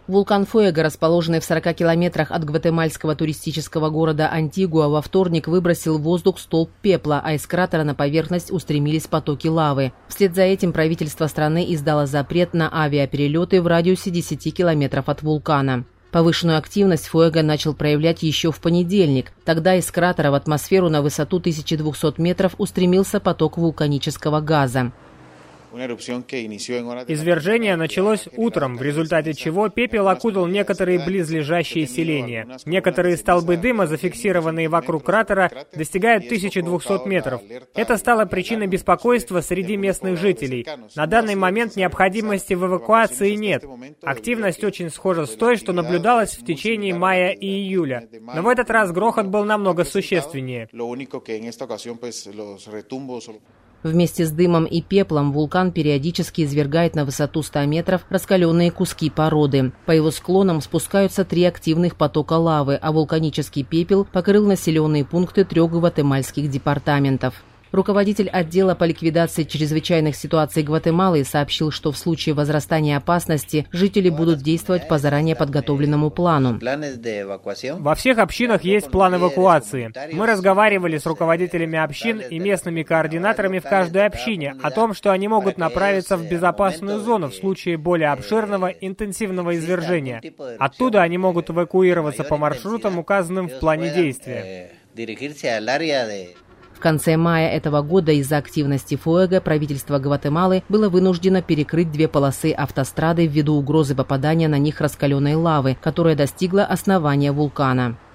Вулкан Фуэго, расположенный в 40 километрах от гватемальского туристического города Антигуа, во вторник выбросил в воздух столб пепла, а из кратера на поверхность устремились потоки лавы. Вслед за этим правительство страны издало запрет на авиаперелеты в радиусе 10 километров от вулкана. Повышенную активность Фуэго начал проявлять еще в понедельник. Тогда из кратера в атмосферу на высоту 1200 метров устремился поток вулканического газа. Извержение началось утром, в результате чего пепел окутал некоторые близлежащие селения. Некоторые столбы дыма, зафиксированные вокруг кратера, достигают 1200 метров. Это стало причиной беспокойства среди местных жителей. На данный момент необходимости в эвакуации нет. Активность очень схожа с той, что наблюдалась в течение мая и июля. Но в этот раз грохот был намного существеннее. Вместе с дымом и пеплом вулкан периодически извергает на высоту 100 метров раскаленные куски породы. По его склонам спускаются 3 активных потока лавы, а вулканический пепел покрыл населенные пункты 3 гватемальских департаментов. Руководитель отдела по ликвидации чрезвычайных ситуаций Гватемалы сообщил, что в случае возрастания опасности жители будут действовать по заранее подготовленному плану. Во всех общинах есть план эвакуации. Мы разговаривали с руководителями общин и местными координаторами в каждой общине о том, что они могут направиться в безопасную зону в случае более обширного интенсивного извержения. Оттуда они могут эвакуироваться по маршрутам, указанным в плане действия. В конце мая этого года из-за активности Фуэго правительство Гватемалы было вынуждено перекрыть 2 полосы автострады ввиду угрозы попадания на них раскаленной лавы, которая достигла основания вулкана.